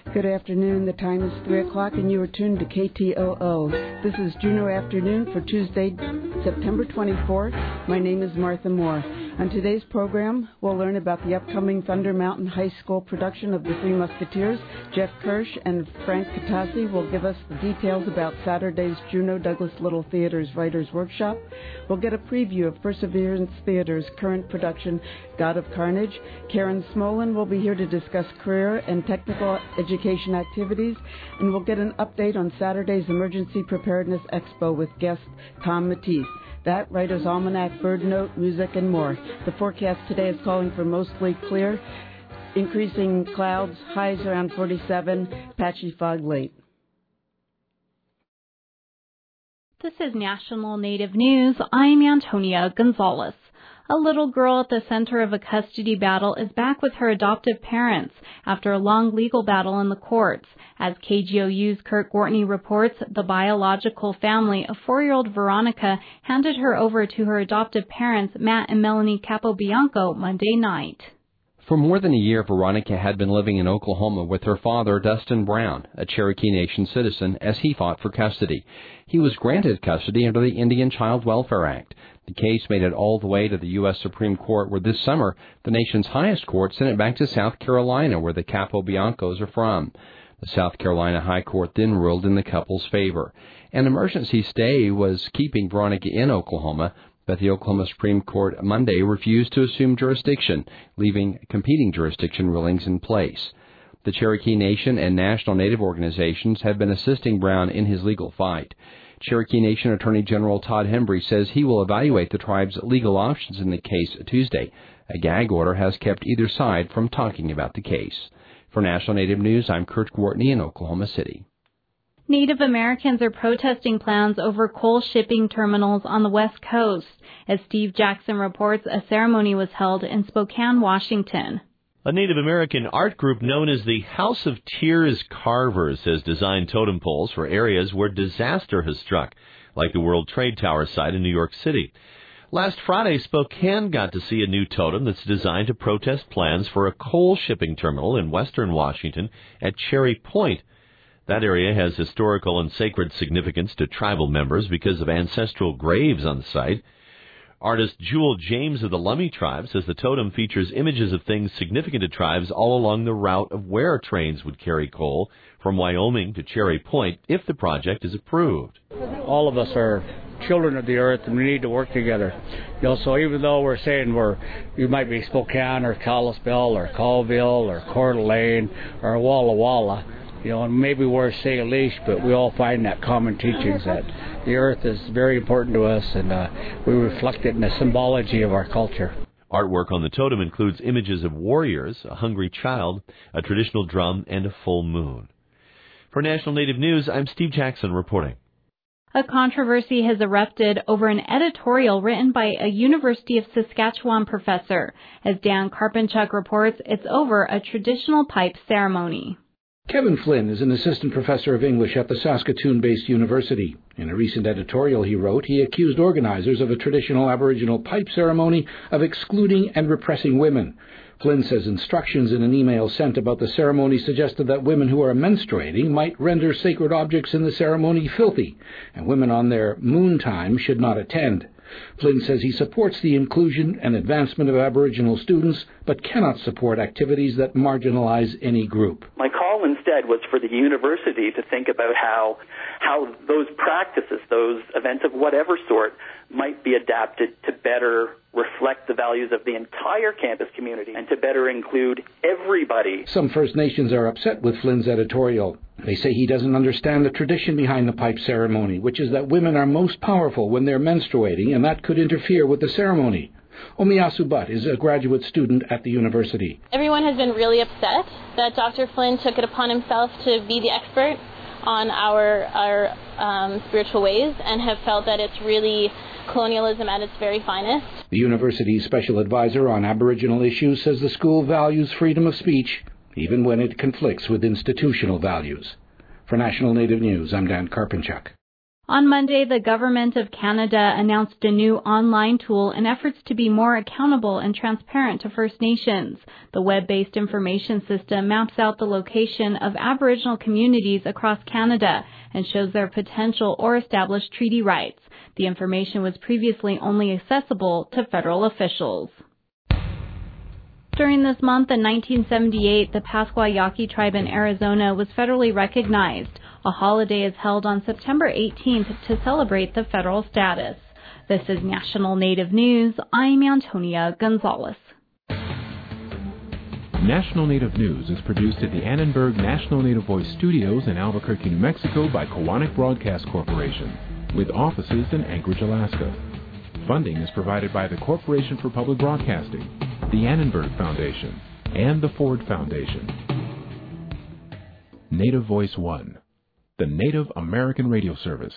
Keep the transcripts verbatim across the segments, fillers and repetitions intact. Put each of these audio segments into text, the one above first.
Good afternoon. The time is three o'clock and you are tuned to K T O O. This is Juneau Afternoon for Tuesday, September twenty-fourth. My name is Martha Moore. On today's program, we'll learn about the upcoming Thunder Mountain High School production of The Three Musketeers. Jeff Kirsch and Frank Katasi will give us the details about Saturday's Juneau Douglas Little Theater's Writers' Workshop. We'll get a preview of Perseverance Theater's current production, God of Carnage. Karen Smolin will be here to discuss career and technical education activities, and we'll get an update on Saturday's Emergency Preparedness Expo with guest Tom Matisse. That, Writer's Almanac, Bird Note, music, and more. The forecast today is calling for mostly clear, increasing clouds, highs around forty-seven, patchy fog late. This is National Native News. I'm Antonia Gonzalez. A little girl at the center of a custody battle is back with her adoptive parents after a long legal battle in the courts. As K G O U's Kurt Gortney reports, the biological family of four-year-old Veronica handed her over to her adoptive parents, Matt and Melanie Capobianco, Monday night. For more than a year, Veronica had been living in Oklahoma with her father, Dustin Brown, a Cherokee Nation citizen, as he fought for custody. He was granted custody under the Indian Child Welfare Act. The case made it all the way to the U S Supreme Court, where this summer the nation's highest court sent it back to South Carolina, where the Capobiancos are from. The South Carolina High Court then ruled in the couple's favor. An emergency stay was keeping Veronica in Oklahoma, but the Oklahoma Supreme Court Monday refused to assume jurisdiction, leaving competing jurisdiction rulings in place. The Cherokee Nation and national Native organizations have been assisting Brown in his legal fight. Cherokee Nation Attorney General Todd Hembry says he will evaluate the tribe's legal options in the case Tuesday. A gag order has kept either side from talking about the case. For National Native News, I'm Kurt Gortney in Oklahoma City. Native Americans are protesting plans over coal shipping terminals on the West Coast. As Steve Jackson reports, a ceremony was held in Spokane, Washington. A Native American art group known as the House of Tears Carvers has designed totem poles for areas where disaster has struck, like the World Trade Tower site in New York City. Last Friday, Spokane got to see a new totem that's designed to protest plans for a coal shipping terminal in western Washington at Cherry Point. That area has historical and sacred significance to tribal members because of ancestral graves on the site. Artist Jewel James of the Lummi tribe says the totem features images of things significant to tribes all along the route of where trains would carry coal from Wyoming to Cherry Point if the project is approved. All of us are children of the earth, and we need to work together. You know, so even though we're saying we're, you might be Spokane or Kalispell or Colville or Coeur d'Alene or Walla Walla, you know, and maybe we're Salish, but we all find that common teachings that the earth is very important to us, and uh, we reflect it in the symbology of our culture. Artwork on the totem includes images of warriors, a hungry child, a traditional drum, and a full moon. For National Native News, I'm Steve Jackson reporting. A controversy has erupted over an editorial written by a University of Saskatchewan professor. As Dan Karpinchuk reports, it's over a traditional pipe ceremony. Kevin Flynn is an assistant professor of English at the Saskatoon-based university. In a recent editorial he wrote, he accused organizers of a traditional Aboriginal pipe ceremony of excluding and repressing women. Flynn says instructions in an email sent about the ceremony suggested that women who are menstruating might render sacred objects in the ceremony filthy, and women on their moon time should not attend. Flynn says he supports the inclusion and advancement of Aboriginal students, but cannot support activities that marginalize any group. My call instead was for the university to think about how how those practices, those events of whatever sort, might be adapted to better reflect the values of the entire campus community and to better include everybody. Some First Nations are upset with Flynn's editorial. They say he doesn't understand the tradition behind the pipe ceremony, which is that women are most powerful when they're menstruating, and that could interfere with the ceremony. Omiyasu Butt is a graduate student at the university. Everyone has been really upset that Doctor Flynn took it upon himself to be the expert on our, our um, spiritual ways and have felt that it's really colonialism at its very finest. The university's special advisor on Aboriginal issues says the school values freedom of speech, even when it conflicts with institutional values. For National Native News, I'm Dan Karpinchuk. On Monday, the Government of Canada announced a new online tool in efforts to be more accountable and transparent to First Nations. The web-based information system maps out the location of Aboriginal communities across Canada and shows their potential or established treaty rights. The information was previously only accessible to federal officials. During this month in nineteen seventy-eight, the Pascua Yaqui tribe in Arizona was federally recognized. A holiday is held on September eighteenth to celebrate the federal status. This is National Native News. I'm Antonia Gonzalez. National Native News is produced at the Annenberg National Native Voice Studios in Albuquerque, New Mexico by Kowanik Broadcast Corporation, with offices in Anchorage, Alaska. Funding is provided by the Corporation for Public Broadcasting, the Annenberg Foundation, and the Ford Foundation. Native Voice One, the Native American Radio Service.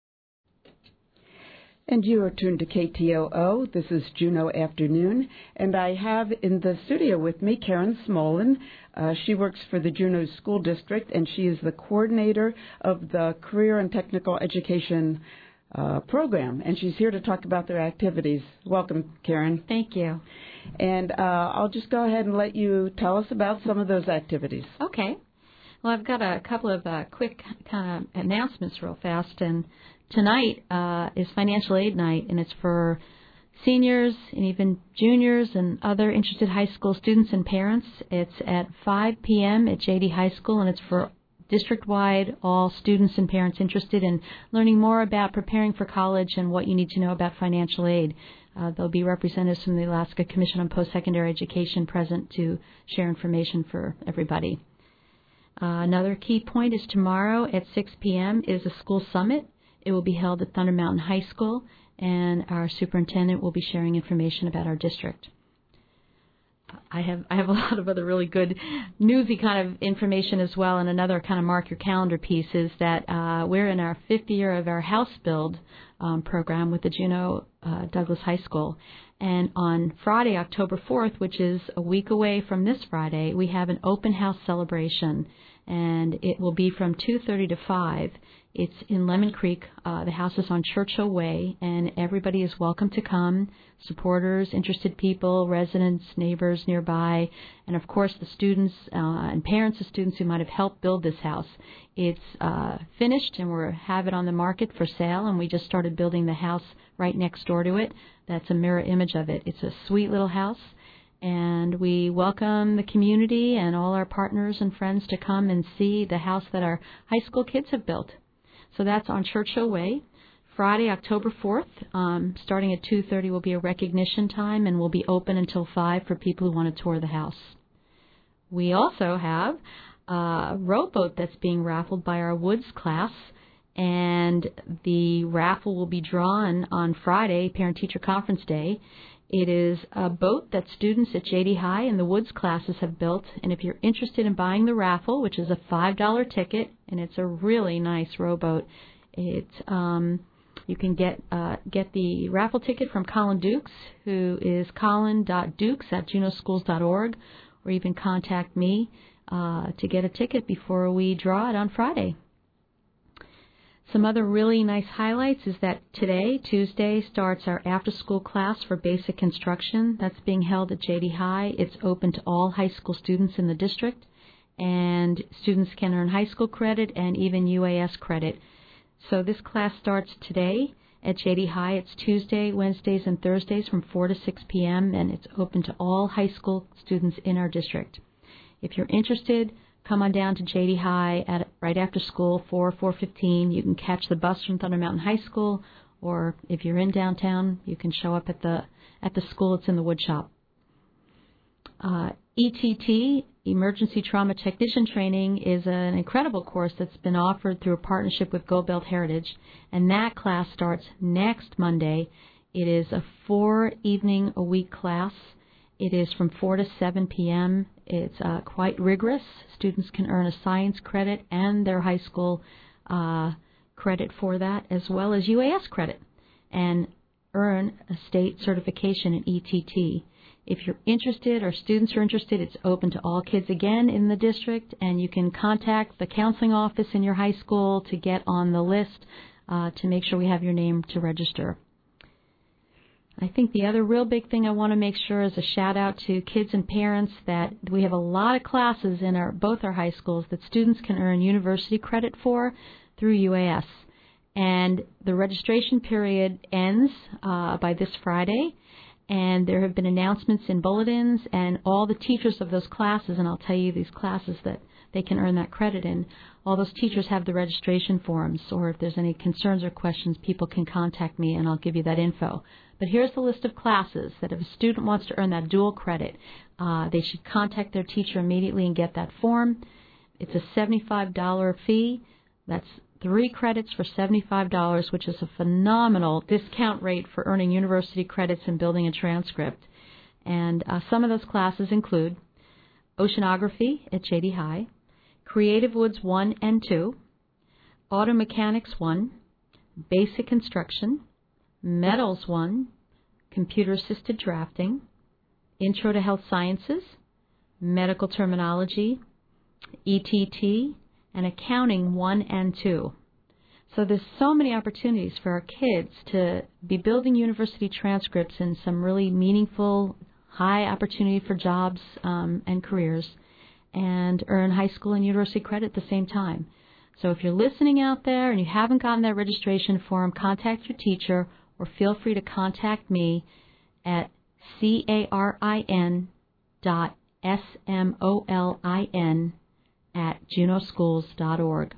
And you are tuned to K T O O. This is Juneau Afternoon, and I have in the studio with me Karen Smolin. Uh, she works for the Juneau School District, and she is the coordinator of the Career and Technical Education uh, program, and she's here to talk about their activities. Welcome, Karen. Thank you. And uh, I'll just go ahead and let you tell us about some of those activities. Okay. Well, I've got a couple of uh, quick kind of announcements real fast. And tonight uh, is financial aid night, and it's for seniors and even juniors and other interested high school students and parents. It's at five p.m. at J D High School, and it's for district-wide all students and parents interested in learning more about preparing for college and what you need to know about financial aid. Uh, there'll be representatives from the Alaska Commission on Post-Secondary Education present to share information for everybody. Uh, another key point is tomorrow at six p.m. is a school summit. It will be held at Thunder Mountain High School, and our superintendent will be sharing information about our district. I have I have a lot of other really good newsy kind of information as well, and another kind of mark your calendar piece is that uh, we're in our fifth year of our house build um, program with the Juneau uh, Douglas High School. And on Friday, October fourth, which is a week away from this Friday, we have an open house celebration, and it will be from two thirty to five. It's in Lemon Creek. Uh, the house is on Churchill Way, and everybody is welcome to come, supporters, interested people, residents, neighbors nearby, and, of course, the students uh, and parents of students who might have helped build this house. It's uh, finished, and we have it on the market for sale, and we just started building the house right next door to it. That's a mirror image of it. It's a sweet little house, and we welcome the community and all our partners and friends to come and see the house that our high school kids have built. So that's on Churchill Way. Friday, October fourth, um, starting at two thirty will be a recognition time, and will be open until five for people who want to tour the house. We also have a rowboat that's being raffled by our Woods class, and the raffle will be drawn on Friday, Parent-Teacher Conference Day. It is a boat that students at J D High and the Woods classes have built, and if you're interested in buying the raffle, which is a five dollar ticket, and it's a really nice rowboat, it um, you can get uh, get the raffle ticket from Colin Dukes, who is colin dot dukes at juneau schools dot org, or even contact me uh, to get a ticket before we draw it on Friday. Some other really nice highlights is that today, Tuesday, starts our after-school class for basic construction. That's being held at J D High. It's open to all high school students in the district, and students can earn high school credit and even U A S credit. So this class starts today at J D High. It's Tuesday, Wednesdays, and Thursdays from four to six p.m., and it's open to all high school students in our district. If you're interested, come on down to J D High at right after school, four, four fifteen. You can catch the bus from Thunder Mountain High School, or if you're in downtown, you can show up at the at the school. It's in the wood shop. Uh, E T T, Emergency Trauma Technician Training, is an incredible course that's been offered through a partnership with Go Belt Heritage, and that class starts next Monday. It is a four-evening-a-week class. It is from four to seven p.m. It's uh, quite rigorous. Students can earn a science credit and their high school uh, credit for that, as well as U A S credit, and earn a state certification in E T T. If you're interested or students are interested, it's open to all kids again in the district, and you can contact the counseling office in your high school to get on the list uh, to make sure we have your name to register. I think the other real big thing I want to make sure is a shout out to kids and parents that we have a lot of classes in our both our high schools that students can earn university credit for through U A S. And the registration period ends uh, by this Friday, and there have been announcements in bulletins, and all the teachers of those classes, and I'll tell you these classes that they can earn that credit in, all those teachers have the registration forms, or if there's any concerns or questions, people can contact me and I'll give you that info. But here's the list of classes that if a student wants to earn that dual credit, uh, they should contact their teacher immediately and get that form. It's a seventy-five dollars fee. That's three credits for seventy-five dollars, which is a phenomenal discount rate for earning university credits and building a transcript. And uh, some of those classes include Oceanography at J D High, Creative Woods one and two, Auto Mechanics one, Basic Construction, Metals one, Computer Assisted Drafting, Intro to Health Sciences, Medical Terminology, E T T, and Accounting one and two. So there's so many opportunities for our kids to be building university transcripts in some really meaningful, high opportunity for jobs um, and careers, and earn high school and university credit at the same time. So if you're listening out there and you haven't gotten that registration form, contact your teacher or feel free to contact me at carin dot smolin at juneau schools dot org.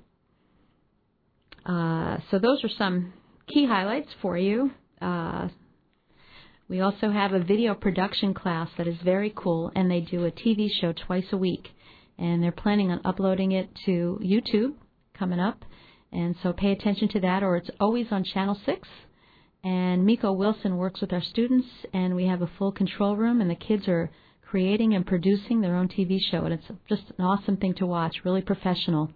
Uh, so those are some key highlights for you. Uh, we also have a video production class that is very cool, and they do a T V show twice a week. And they're planning on uploading it to YouTube coming up. And so pay attention to that, or it's always on Channel six. And Miko Wilson works with our students, and we have a full control room, and the kids are creating and producing their own T V show. And it's just an awesome thing to watch, really professional.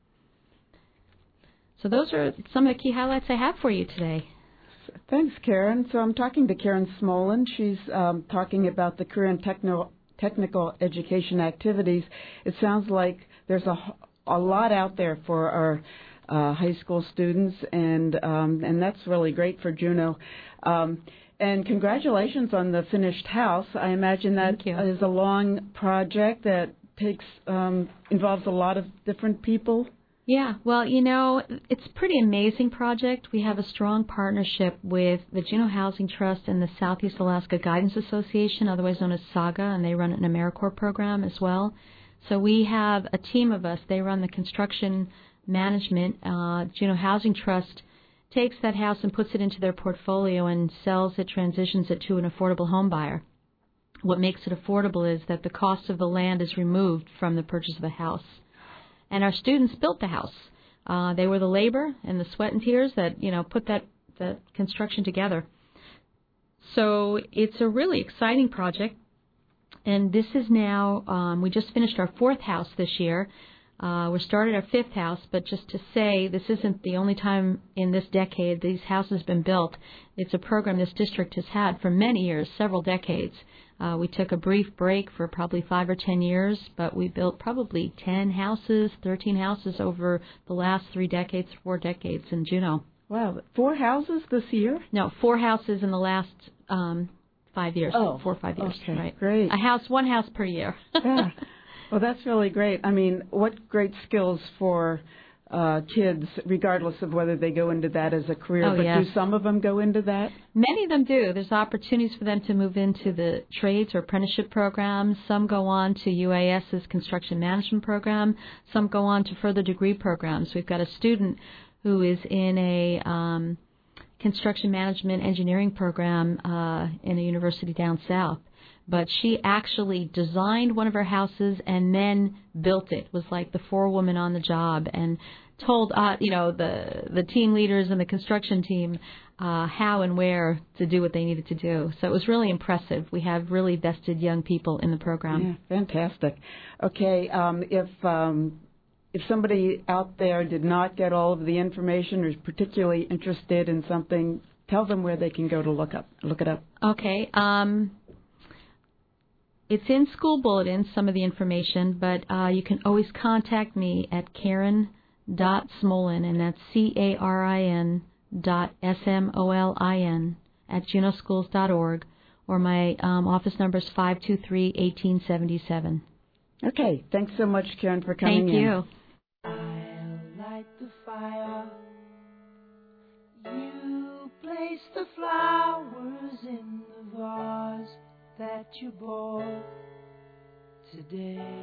So those are some of the key highlights I have for you today. Thanks, Karen. So I'm talking to Karen Smolin. She's um, talking about the career and techno, technical education activities. It sounds like there's a, a lot out there for our uh, high school students, and um, and that's really great for Juneau. Um, and congratulations on the finished house. I imagine that is a long project that takes um, involves a lot of different people. Yeah, well, you know, it's a pretty amazing project. We have a strong partnership with the Juneau Housing Trust and the Southeast Alaska Guidance Association, otherwise known as SAGA, and they run an AmeriCorps program as well. So we have a team of us. They run the construction management. Uh, Juneau Housing Trust takes that house and puts it into their portfolio and sells it, transitions it to an affordable home buyer. What makes it affordable is that the cost of the land is removed from the purchase of the house. And our students built the house. Uh, they were the labor and the sweat and tears that, you know, put that, that construction together. So it's a really exciting project. And this is now, um, we just finished our fourth house this year. Uh, we started our fifth house, but just to say, this isn't the only time in this decade these houses have been built. It's a program this district has had for many years, several decades. Uh, we took a brief break for probably five or ten years, but we built probably ten houses, thirteen houses over the last three decades, four decades in Juneau. Wow, four houses this year? No, four houses in the last um, five years. Oh, four or five years. Okay, right. Great. A house, one house per year. Yeah. Well, that's really great. I mean, what great skills for uh, kids, regardless of whether they go into that as a career. Oh, but yes. do some of them go into that? Many of them do. There's opportunities for them to move into the trades or apprenticeship programs. Some go on to UAS's construction management program. Some go on to further degree programs. We've got a student who is in a um, construction management engineering program uh, in a university down south. But she actually designed one of her houses and then built it. It was like the forewoman on the job, and told uh, you know the the team leaders and the construction team uh, how and where to do what they needed to do. So it was really impressive. We have really vested young people in the program. Yeah, fantastic. Okay, um, if um, if somebody out there did not get all of the information or is particularly interested in something, tell them where they can go to look up look it up. Okay. Um, It's in school bulletins, some of the information, but uh, you can always contact me at Karen dot Smolin, and that's C A R I N dot S M O L I N at juneau schools dot org, or my um, office number is five two three, one eight seven seven. Okay, thanks so much, Karen, for coming Thank in. you. I'll light the fire. You place the flowers in the vase that you bought today.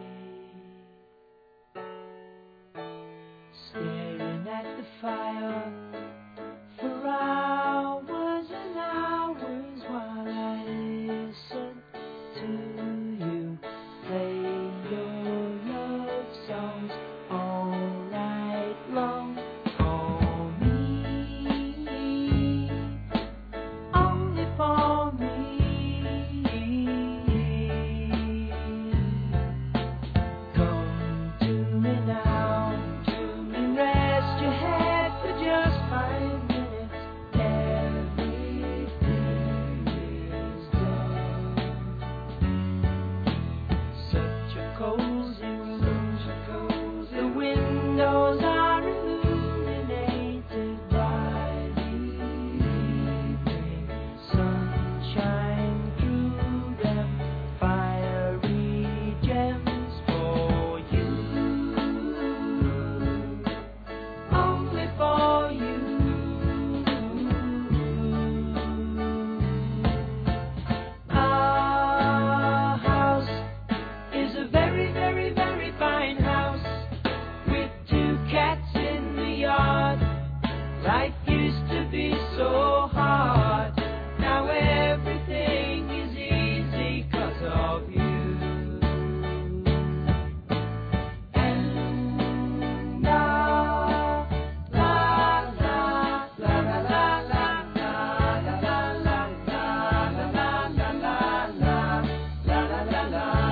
Staring at the fire for hours and hours while I listen to you play your love songs all night long. For me, only for me. Come to me now, to me, rest your head for just five minutes. Everything is done. Such a cozy room, the windows are illuminated by the evening sunshine through them, fiery gems for you, only for you. Our house is a very, very, very fine house with two cats in the yard. Life used to be so hard. Now everything is easy 'cause of you. And la la la la la la la la la la la la la la la la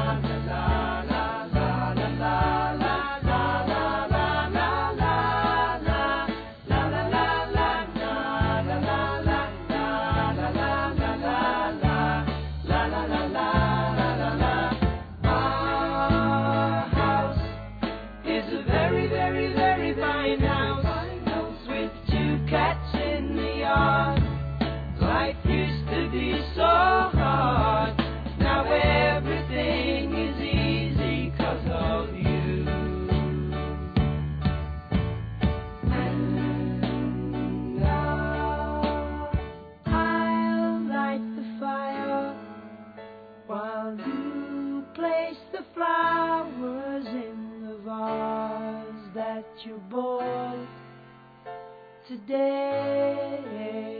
Our house is a very, very, very fine house with two cats in the yard. Life used to be so hard. Now everything is easy 'cause of you. And now I'll light the fire while you place the flowers in the vase that you bought today.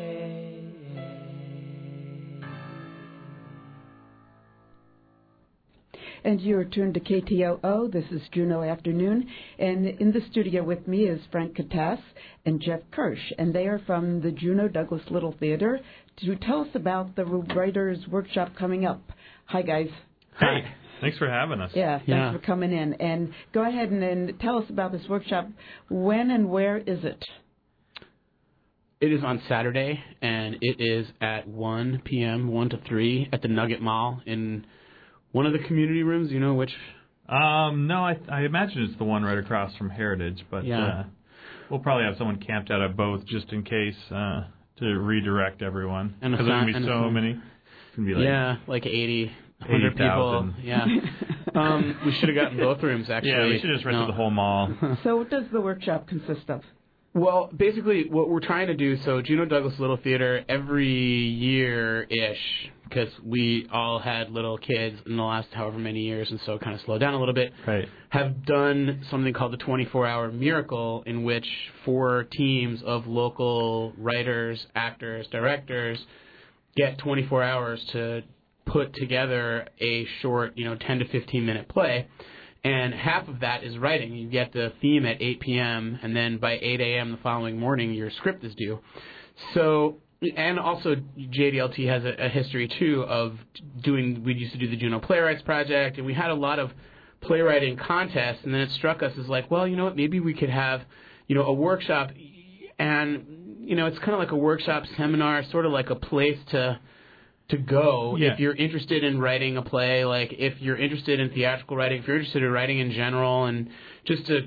And you are tuned to K T O O. This is Juneau Afternoon. And in the studio with me is Frank Katass and Jeff Kirsch. And they are from the Juneau Douglas Little Theater to tell us about the Writers' Workshop coming up. Hi, guys. Hey, thanks for having us. Yeah, thanks Yeah. for coming in. And go ahead and, and tell us about this workshop. When and where is it? It is on Saturday, and it is at one p.m., one to three, at the Nugget Mall in one of the community rooms. You know which? Um, no, I, I imagine it's the one right across from Heritage, but Yeah. uh, we'll probably have someone camped out at both just in case uh, to redirect everyone. And a Because there's sign- going to and be a so sign. many. It's going to be like yeah, like eighty, one hundred eighty people. thousand. Yeah. um, we should have gotten both rooms, actually. Yeah, we should have just rented No. the whole mall. So what does the workshop consist of? Well, basically, what we're trying to do, so Juneau Douglas Little Theater, every year-ish, because we all had little kids in the last however many years, and so kind of slowed down a little bit, right. have done something called the twenty-four hour Miracle, in which four teams of local writers, actors, directors get twenty-four hours to put together a short, you know, ten to fifteen minute play. And half of that is writing. You get the theme at eight p.m., and then by eight a.m. the following morning, your script is due. So, and also J D L T has a, a history, too, of doing, we used to do the Juneau Playwrights Project, and we had a lot of playwriting contests, and then it struck us as like, well, you know what, maybe we could have, you know, a workshop, and, you know, it's kind of like a workshop seminar, sort of like a place to to go Yeah. if you're interested in writing a play, like if you're interested in theatrical writing, if you're interested in writing in general, and just to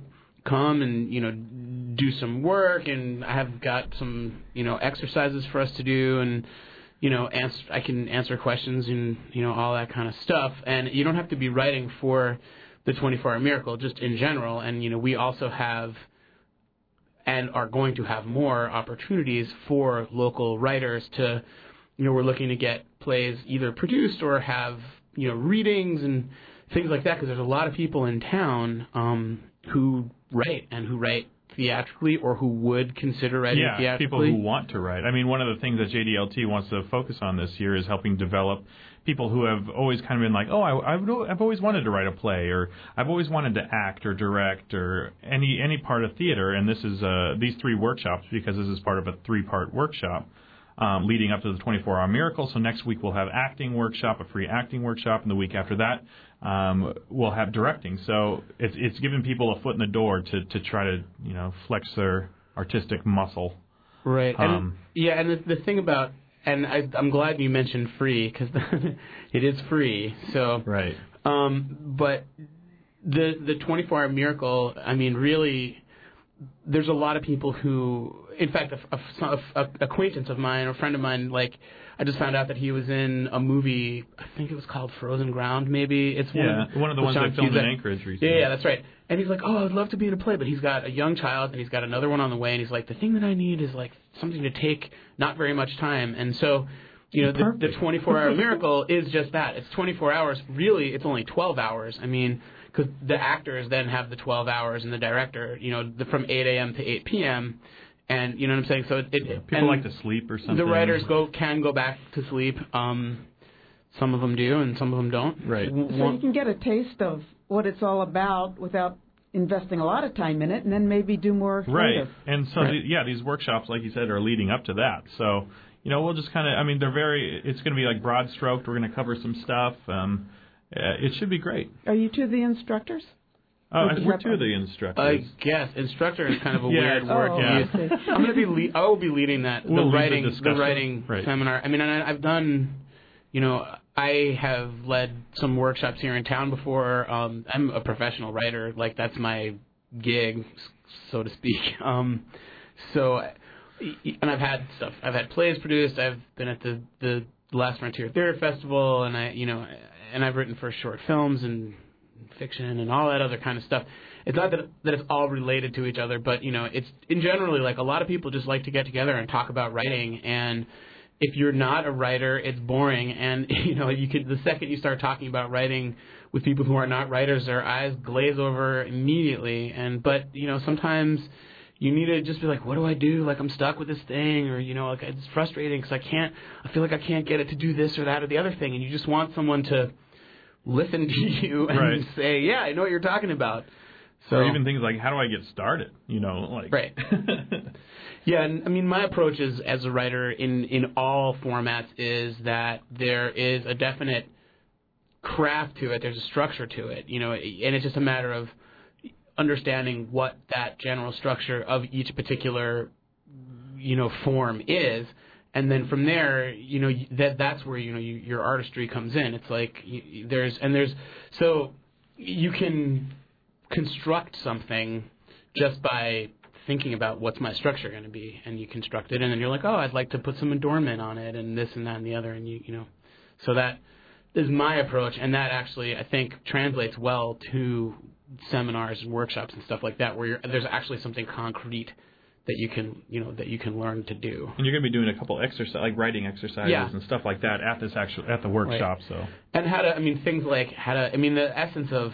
come and, you know, do some work, and I have got some, you know, exercises for us to do, and, you know, answer, I can answer questions and, you know, all that kind of stuff. And you don't have to be writing for the twenty-four hour Miracle, just in general. And, you know, we also have and are going to have more opportunities for local writers to, you know, we're looking to get plays either produced or have, you know, readings and things like that, because there's a lot of people in town um, who write and who write theatrically or who would consider writing yeah, theatrically. People who want to write. I mean, one of the things that J D L T wants to focus on this year is helping develop people who have always kind of been like, oh, I, I've, I've always wanted to write a play, or I've always wanted to act or direct or any any part of theater. And this is uh, these three workshops, because this is part of a three-part workshop um, leading up to the twenty-four hour Miracle. So next week we'll have acting workshop, a free acting workshop, and the week after that um, we'll have directing. So it's it's giving people a foot in the door to, to try to, you know, flex their artistic muscle. Right. Um, and, yeah, and the, the thing about, and I, I'm glad you mentioned free, because it is free. So right. Um, but the the twenty-four hour Miracle, I mean, really, there's a lot of people who, in fact, a, a, a acquaintance of mine, or a friend of mine, like, I just found out that he was in a movie, I think it was called Frozen Ground, maybe. It's one yeah, of, one of the ones Sean I filmed Cusack. in Anchorage recently. Yeah, yeah, that's right. And he's like, oh, I'd love to be in a play, but he's got a young child, and he's got another one on the way, and he's like, the thing that I need is, like, something to take not very much time. And so, you know, the, the twenty-four hour Miracle is just that. It's twenty-four hours. Really, it's only twelve hours. I mean, because the actors then have the twelve hours, and the director, you know, the, from eight a.m. to eight p.m., and you know what I'm saying? So it, it people like to sleep or something. The writers go can go back to sleep. Um, some of them do, and some of them don't. Right. So you can get a taste of what it's all about without investing a lot of time in it, and then maybe do more creative. Right. And so, right. The, yeah, these workshops, like you said, are leading up to that. So, you know, we'll just kind of, I mean, they're very, it's going to be like broad stroked. We're going to cover some stuff. Um, uh, it should be great. Are you two the instructors? Oh, I we're two of the instructors. I guess instructor is kind of a yeah, weird word oh, to use. okay. I'm going to be. Le- I will be leading that We'll the lead writing the, the writing right. seminar. I mean, I, I've done. You know, I have led some workshops here in town before. Um, I'm a professional writer. Like, that's my gig, so to speak. Um, so, and I've had stuff. I've had plays produced. I've been at the the Last Frontier Theater Festival, and I, you know, and I've written for short films and fiction and all that other kind of stuff. It's not that that it's all related to each other, but you know, it's in generally like a lot of people just like to get together and talk about writing. And if you're not a writer, it's boring. And you know, you could the second you start talking about writing with people who are not writers, their eyes glaze over immediately. And but you know, sometimes you need to just be like, what do I do? Like, I'm stuck with this thing, or you know, like it's frustrating because I can't. I feel like I can't get it to do this or that or the other thing, and you just want someone to listen to you and right. say, yeah, I know what you're talking about. So, or even things like, how do I get started? You know, like right. Yeah, and I mean, my approach is as a writer in, in all formats is that there is a definite craft to it. There's a structure to it, you know, and it's just a matter of understanding what that general structure of each particular, you know, form is. And then from there, you know, that that's where, you know, you, your artistry comes in. It's like you, there's, and there's, so you can construct something just by thinking about what's my structure going to be, and you construct it, and then you're like, oh, I'd like to put some adornment on it, and this and that and the other, and you, you know, so that is my approach, and that actually, I think, translates well to seminars and workshops and stuff like that, where you're, there's actually something concrete that you can, you know, that you can learn to do. And you're going to be doing a couple exercise, like writing exercises yeah. and stuff like that at this actual at the workshop. Right. So and how to, I mean, things like how to, I mean, the essence of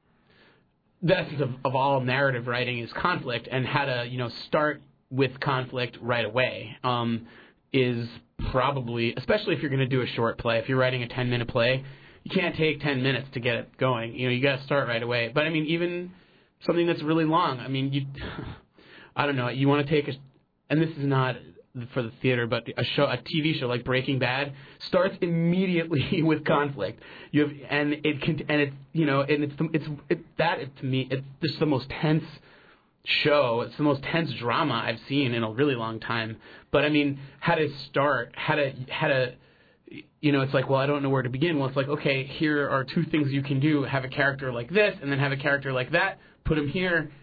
the essence of, of all narrative writing is conflict, and how to, you know, start with conflict right away um, is probably, especially if you're going to do a short play. If you're writing a ten minute play, you can't take ten minutes to get it going. You know, you got to start right away. But I mean, even something that's really long. I mean, you. I don't know, you want to take a, and this is not for the theater, but a show, a T V show like Breaking Bad starts immediately with conflict. You have, and it can, and it's, you know, and it's, it's, it, that it, to me, it's just the most tense show. It's the most tense drama I've seen in a really long time. But I mean, how to start, how to, how to, you know, it's like, well, I don't know where to begin. Well, it's like, okay, here are two things you can do. Have a character like this, and then have a character like that. Put them here.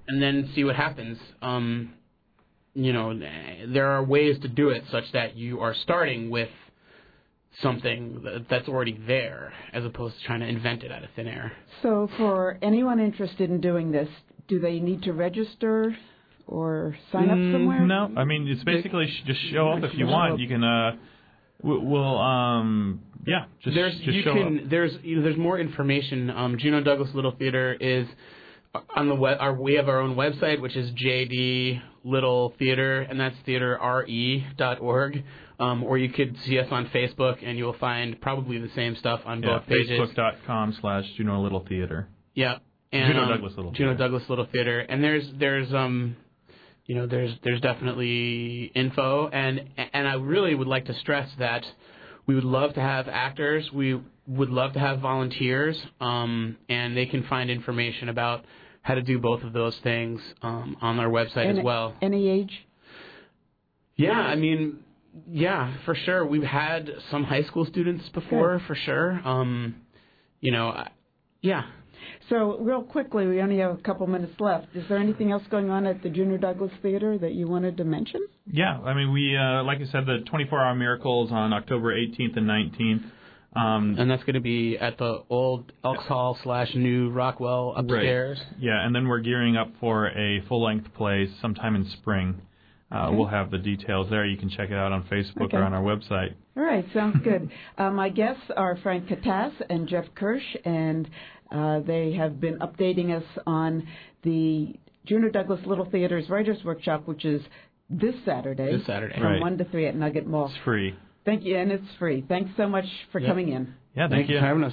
and then see what happens. Um, you know, there are ways to do it such that you are starting with something that's already there, as opposed to trying to invent it out of thin air. So for anyone interested in doing this, do they need to register or sign up somewhere? Mm, no, I mean, it's basically sh- just show up if you want. You can, uh, we'll, um, yeah, just, there's, just you show can, up. There's, you know, there's more information. Um, Juneau Douglas Little Theater is on the web. Our, we have our own website, which is J D Little Theater, and that's theater R E dot org. Um, or you could see us on Facebook, and you'll find probably the same stuff on yeah, both pages. Facebook.com slash Juneau Little Theater. Yeah. And, Juneau um, Douglas Little Juneau Theater. Douglas Little Theater. And there's, there's, um, you know, there's, there's definitely info. And, and I really would like to stress that we would love to have actors. We would love to have volunteers. Um, and they can find information about how to do both of those things, um, on our website and as well. Any age? Yeah, I mean, yeah, for sure. We've had some high school students before, Good. for sure. Um, you know, yeah. So real quickly, we only have a couple minutes left. Is there anything else going on at the Juneau Douglas Theater that you wanted to mention? Yeah, I mean, we, uh, like I said, the twenty-four hour Miracles on October eighteenth and nineteenth. Um, and that's going to be at the old Elks Hall slash new Rockwell upstairs. Right. Yeah, and then we're gearing up for a full-length play sometime in spring. Uh, okay. We'll have the details there. You can check it out on Facebook okay. or on our website. All right, sounds good. uh, my guests are Frank Katas and Jeff Kirsch, and uh, they have been updating us on the Juneau Douglas Little Theater's Writers' Workshop, which is this Saturday. This Saturday. From right. one to three at Nugget Mall. It's free. Thank you, and it's free. Thanks so much for yep. coming in. Yeah, thank, thank you. you for having us.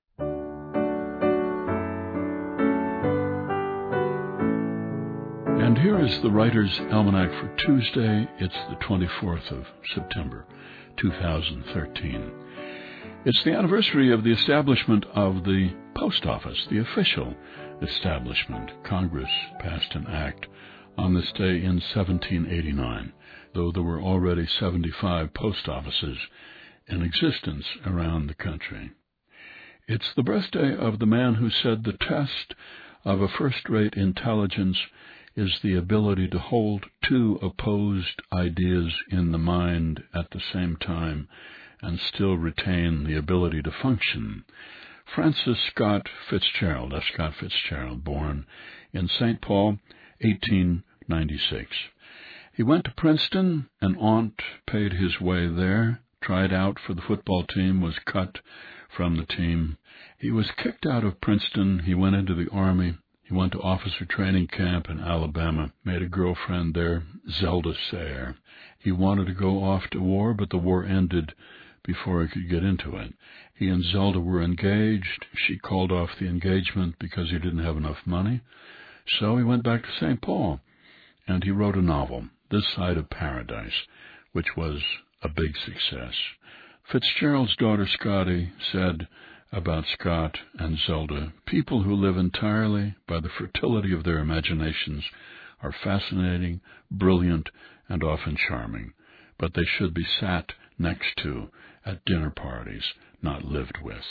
And here is the Writer's Almanac for Tuesday. It's the twenty-fourth of September, two thousand thirteen. It's the anniversary of the establishment of the post office, the official establishment. Congress passed an act on this day in seventeen eighty-nine, though there were already seventy-five post offices in existence around the country. It's the birthday of the man who said the test of a first-rate intelligence is the ability to hold two opposed ideas in the mind at the same time and still retain the ability to function. Francis Scott Fitzgerald, F. Scott Fitzgerald, born in Saint Paul, eighteen ninety-six. He went to Princeton. An aunt paid his way there, tried out for the football team, was cut from the team. He was kicked out of Princeton. He went into the Army. He went to officer training camp in Alabama, made a girlfriend there, Zelda Sayre. He wanted to go off to war, but the war ended before he could get into it. He and Zelda were engaged. She called off the engagement because he didn't have enough money. So he went back to Saint Paul, and he wrote a novel, This Side of Paradise, which was a big success. Fitzgerald's daughter Scotty said about Scott and Zelda, people who live entirely by the fertility of their imaginations are fascinating, brilliant, and often charming, but they should be sat next to at dinner parties, not lived with.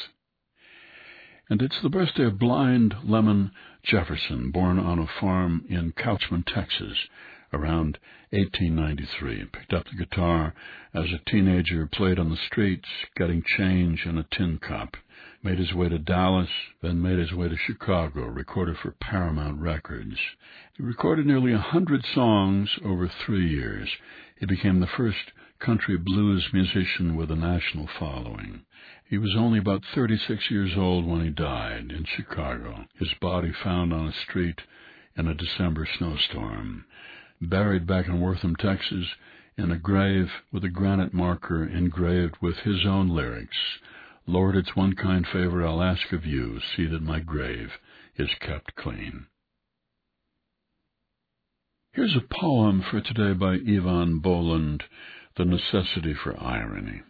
And it's the birthday of blind Lemon Jefferson, born on a farm in Couchman, Texas, around eighteen ninety-three. Picked up the guitar as a teenager, played on the streets, getting change in a tin cup. Made his way to Dallas, then made his way to Chicago, recorded for Paramount Records. He recorded nearly a hundred songs over three years. He became the first country blues musician with a national following. He was only about thirty-six years old when he died in Chicago, his body found on a street in a December snowstorm. Buried back in Wortham, Texas, in a grave with a granite marker engraved with his own lyrics, Lord, it's one kind favor I'll ask of you, see that my grave is kept clean. Here's a poem for today by Ivan Boland, The Necessity for Irony.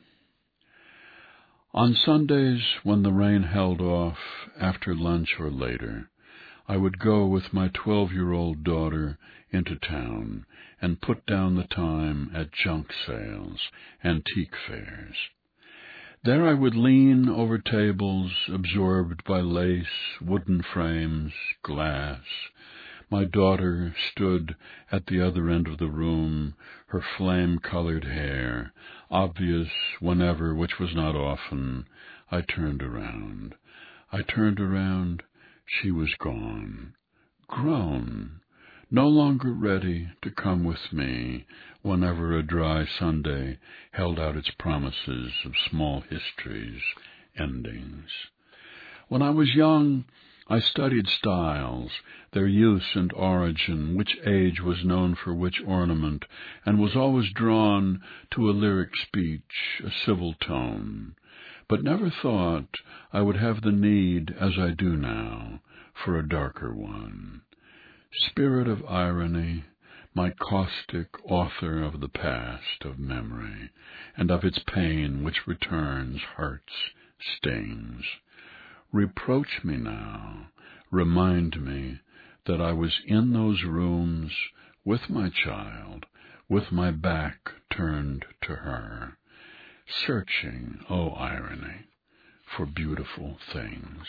On Sundays, when the rain held off, after lunch or later, I would go with my twelve-year-old daughter into town and put down the time at junk sales, antique fairs. There I would lean over tables absorbed by lace, wooden frames, glass, My daughter stood at the other end of the room, her flame-colored hair, obvious whenever, which was not often, I turned around. I turned around. She was gone. Grown. No longer ready to come with me whenever a dry Sunday held out its promises of small histories, endings. When I was young, I studied styles, their use and origin, which age was known for which ornament, and was always drawn to a lyric speech, a civil tone, but never thought I would have the need, as I do now, for a darker one. Spirit of irony, my caustic author of the past, of memory, and of its pain which returns, hurts, stings. Reproach me now, remind me that I was in those rooms with my child, with my back turned to her, searching, oh irony, for beautiful things.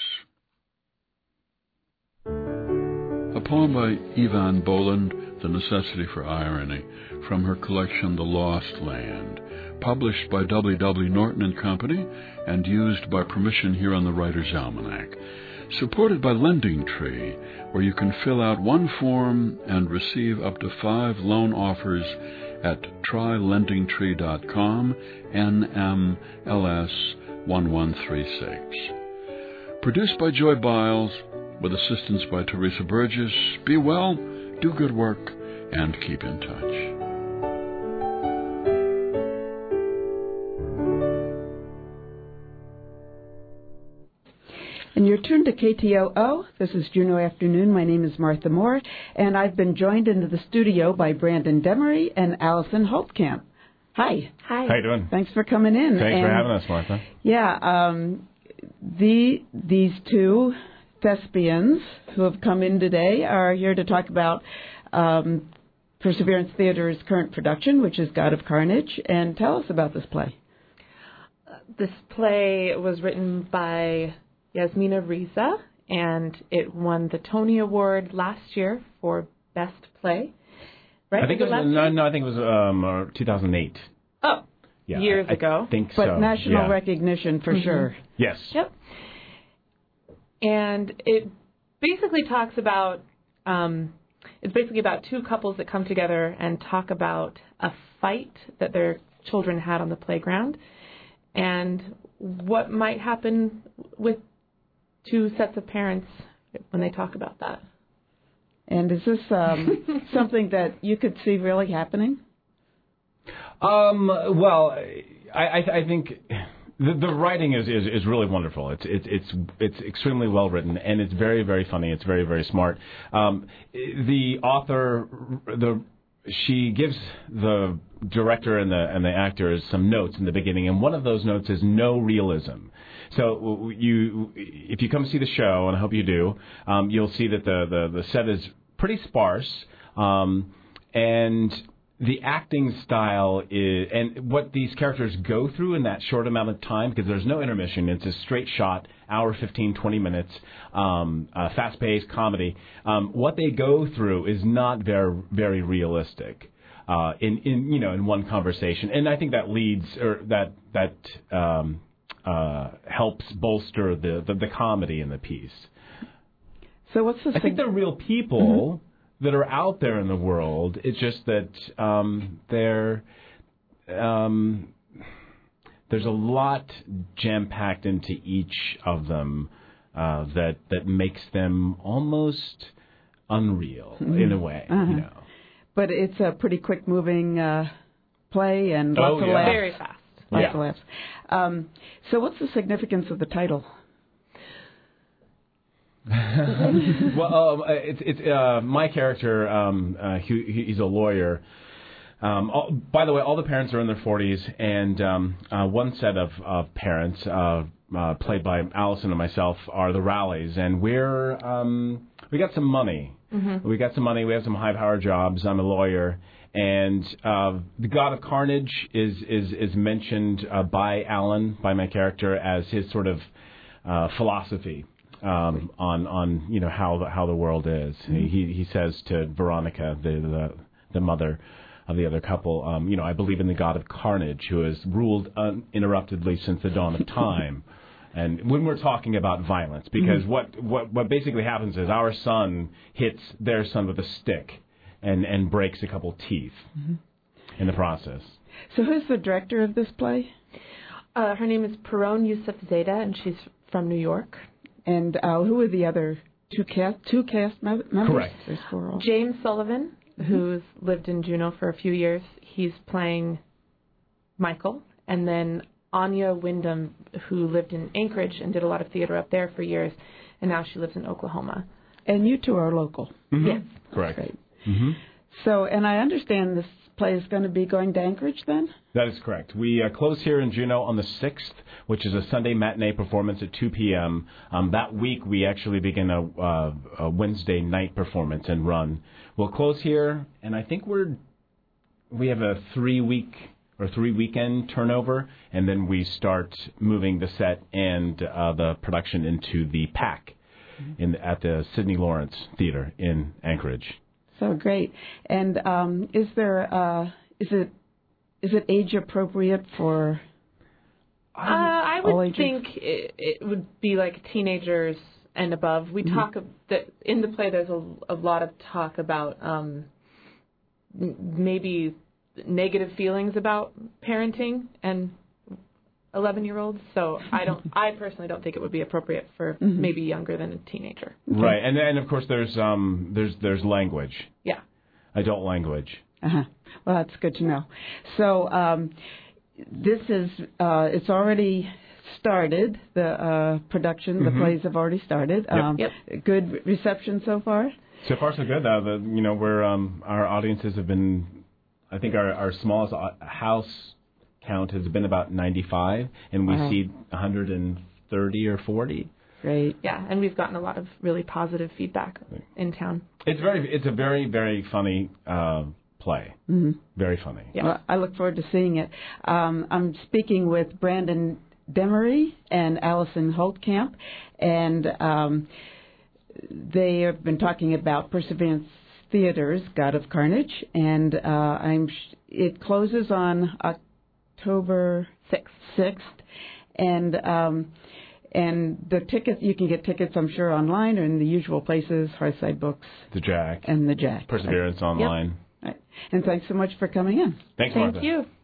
A poem by Evan Boland, The Necessity for Irony, from her collection The Lost Land, published by W W Norton and Company and used by permission here on the Writer's Almanac. Supported by Lending Tree, where you can fill out one form and receive up to five loan offers at try lending tree dot com, N M L S one one three six. Produced by Joy Biles, with assistance by Teresa Burgess. Be well, do good work, and keep in touch. And you're tuned to K T O O. This is Juneau Afternoon. My name is Martha Moore, and I've been joined into the studio by Brandon Demery and Allison Holtkamp. Hi. Hi. How you doing? Thanks for coming in. Thanks and for having us, Martha. Yeah, um, the these two thespians who have come in today are here to talk about um, Perseverance Theater's current production, which is God of Carnage, and tell us about this play. Uh, this play was written by Yasmina Riza, and it won the Tony Award last year for Best Play. Right? I think was it was, it no, no, I think it was um, two thousand eight. Oh, yeah, years I, ago. I think but so. national yeah. recognition for Mm-hmm. sure. Yes. Yep. And it basically talks about, um, it's basically about two couples that come together and talk about a fight that their children had on the playground and what might happen with two sets of parents when they talk about that. And is this um, something that you could see really happening? Um, well, I, I, I think the, the writing is, is, is really wonderful. It's it's it's it's extremely well written, and it's very very funny. It's very very smart. Um, the author, the she gives the director and the and the actors some notes in the beginning, and one of those notes is no realism. So you, if you come see the show, and I hope you do, um, you'll see that the, the, the set is pretty sparse, um, and the acting style is, and what these characters go through in that short amount of time, because there's no intermission, it's a straight shot, hour, fifteen, twenty minutes, um, uh, fast-paced comedy. Um, what they go through is not very, very realistic. Uh, in, in you know in one conversation, and I think that leads or that that um, uh, helps bolster the, the the comedy in the piece. So what's the? I think they're real people mm-hmm. that are out there in the world. It's just that um, they're um, there's a lot jam packed into each of them uh, that that makes them almost unreal mm-hmm. in a way. Uh-huh. You know. But it's a pretty quick-moving uh, play and lots oh, of yeah. laughs. Very fast. Lots yeah. of laughs. Um, so what's the significance of the title? well, um, it's it's uh, my character. Um, uh, he, he's a lawyer. Um, all, by the way, all the parents are in their forties, and um, uh, one set of, of parents, uh, uh, played by Allison and myself, are the Rallies, and we're um, we got some money. Mm-hmm. We got some money. We have some high-powered jobs. I'm a lawyer, and uh, the God of Carnage is is is mentioned uh, by Alan, by my character, as his sort of uh, philosophy. um, on on you know how the, how the world is. Mm-hmm. He he says to Veronica, the the, the mother of the other couple, um, you know, I believe in the God of carnage, who has ruled uninterruptedly since the dawn of time. And when we're talking about violence, because mm-hmm. what, what what basically happens is our son hits their son with a stick and, and breaks a couple teeth mm-hmm. in the process. So who's the director of this play? Uh, her name is Peron Yusuf Zeta, and she's from New York. And uh, who are the other two cast two cast members? Correct. There's four all. James Sullivan, mm-hmm. who's lived in Juneau for a few years. He's playing Michael. And then Anya Wyndham, who lived in Anchorage and did a lot of theater up there for years, and now she lives in Oklahoma. And you two are local. Mm-hmm. Yes. Correct. Great. Mm-hmm. So, and I understand this play is going to be going to Anchorage then? That is correct. We uh, close here in Juneau on the sixth, which is a Sunday matinee performance at two p.m. Um, that week, we actually begin a, uh, a Wednesday night performance and run. We'll close here, and I think we're we have a three-week or three-weekend turnover, and then we start moving the set and uh, the production into the P A C in at the Sidney Lawrence Theater in Anchorage. So great. And um, is there uh, is it is it age appropriate for? Uh, I all would ages? think it, it would be like teenagers and above. We mm-hmm. talk that in the play. There's a, a lot of talk about um, maybe negative feelings about parenting and eleven-year-olds. So I don't. I personally don't think it would be appropriate for mm-hmm. maybe younger than a teenager. Okay. Right, and and of course there's um there's there's language. Yeah. Adult language. Uh-huh. Well, that's good to know. So um, this is uh, it's already started. The uh, production, mm-hmm. the plays have already started. Yep. Um, yep. Good reception so far. So far, so good. Uh, the, you know, we're um, our audiences have been. I think our our smallest house count has been about ninety-five, and we wow. see one hundred thirty or forty. Great. Yeah, and we've gotten a lot of really positive feedback in town. It's very, it's a very, very funny uh, play. Mm-hmm. Very funny. Yeah. Well, I look forward to seeing it. Um, I'm speaking with Brandon Demery and Allison Holtkamp, and um, they have been talking about Perseverance Theater's God of Carnage, and uh, I'm. Sh- it closes on October sixth, sixth, and um, and the tickets you can get tickets, I'm sure, online or in the usual places: Hearthside Books, the Jack, and the Jack. Perseverance right. online. Yep. Right. And thanks so much for coming in. Thanks, Thank Martha. you.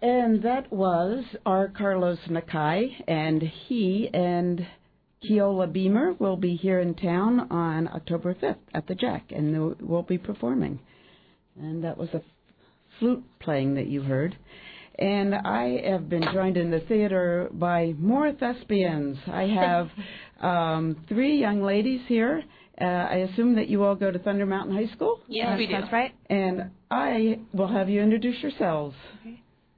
And that was our Carlos Nakai, and he and Keola Beamer will be here in town on October fifth at the Jack, and we'll be performing. And that was a flute playing that you heard. And I have been joined in the theater by more thespians. I have um, three young ladies here. Uh, I assume that you all go to Thunder Mountain High School? Yes, we do. That's right. And I will have you introduce yourselves. Okay.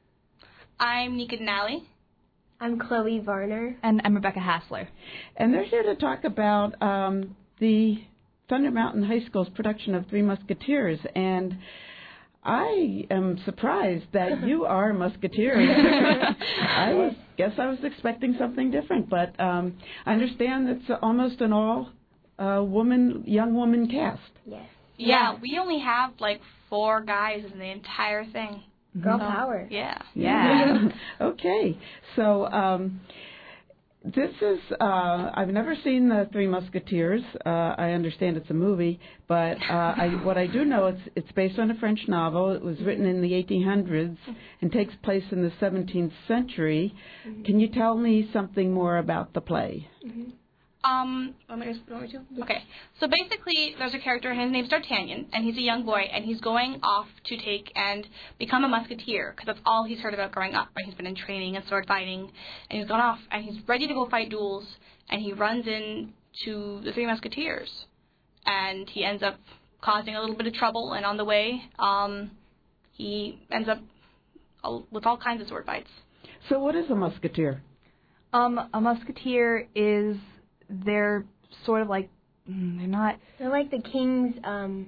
I'm Nika Denali. I'm Chloe Varner. And I'm Rebecca Hassler. And they're here to talk about um, the Thunder Mountain High School's production of Three Musketeers. And I am surprised that you are Musketeers. I was, guess I was expecting something different, but um, I understand it's almost an all uh, woman, young woman cast. Yes. Yeah, we only have like four guys in the entire thing. Girl so, power. Yeah. Yeah. Okay. So um, this is, uh, I've never seen the Three Musketeers. Uh, I understand it's a movie, but uh, I, what I do know, it's it's based on a French novel. It was written in the eighteen hundreds and takes place in the seventeenth century. Mm-hmm. Can you tell me something more about the play? Mm-hmm. Um, want me to, want me to? Okay. So basically, there's a character, his name's D'Artagnan, and he's a young boy, and he's going off to take and become a musketeer, because that's all he's heard about growing up, right? He's been in training and sword fighting, and he's gone off, and he's ready to go fight duels, and he runs into the Three Musketeers, and he ends up causing a little bit of trouble, and on the way, um, he ends up with all kinds of sword fights. So what is a musketeer? Um, a musketeer is... They're sort of like, they're not... They're like the king's um,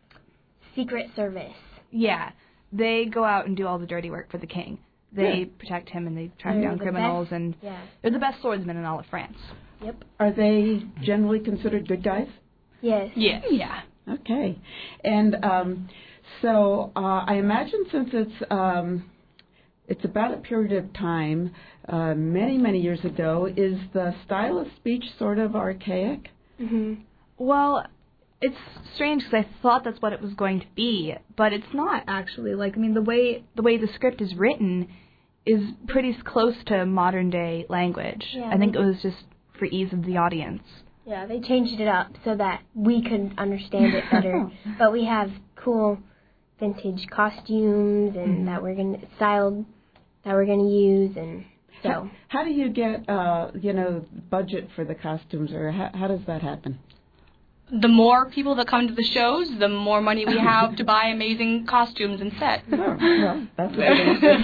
secret service. Yeah. They go out and do all the dirty work for the king. They yeah. protect him and they track they're down the criminals. Best, and yeah. They're the best swordsmen in all of France. Yep. Are they generally considered good guys? Yes. Yes. Yeah. Okay. And um, so uh, I imagine since it's... Um, It's about a period of time, uh, many, many years ago. Is the style of speech sort of archaic? Mm-hmm. Well, it's strange because I thought that's what it was going to be, but it's not actually. Like, I mean, the way the way the script is written is pretty close to modern day language. Yeah, I think it was just for ease of the audience. Yeah, they changed it up so that we could understand it better. But we have cool vintage costumes and mm-hmm. that we're gonna styled. that we're going to use, and so. How, how do you get, uh, you know, budget for the costumes, or how, how does that happen? The more people that come to the shows, the more money we have to buy amazing costumes and sets. Oh, well, that's what it is.